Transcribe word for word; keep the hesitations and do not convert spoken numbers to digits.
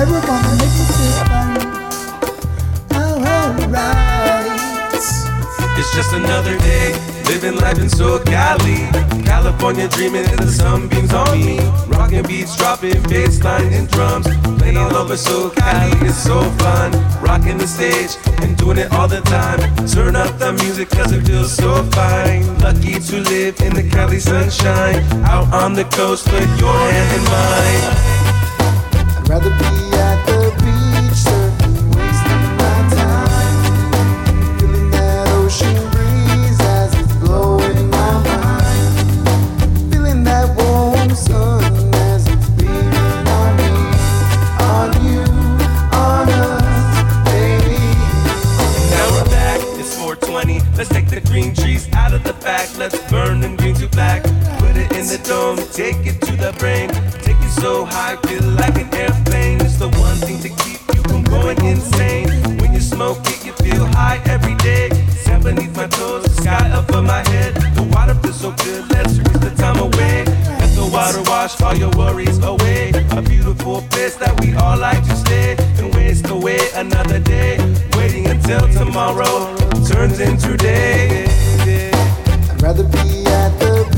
never gonna make me feel fine. Oh, alright. It's just another day, living life in SoCali. California dreaming and the sunbeams on me. Rocking beats, dropping bass lines and drums. Playing all over SoCali, it's so fun. Rocking the stage and doing it all the time. Turn up the music cause it feels so fine. Lucky to live in the Cali sunshine. Out on the coast, put your hand in mine. I'd rather be at the beach, surfing, wasting my time, feeling that ocean breeze as it's blowing my mind, feeling that warm sun as it's beaming on me, on you, on us, baby. Now we're back, it's four twenty. Let's take the green trees out of the back. Let's burn them green to black. Put it in the dome, take it to the brain. Take it so high, feel like an airplane. It's the one thing to keep you from going insane. When you smoke it, you feel high every day. Sand beneath my toes, the sky above my head. The water feels so good, let's waste the time away. Let the water wash all your worries away. A beautiful place that we all like to stay. And waste away another day, waiting until tomorrow turns into day. I'd rather be at the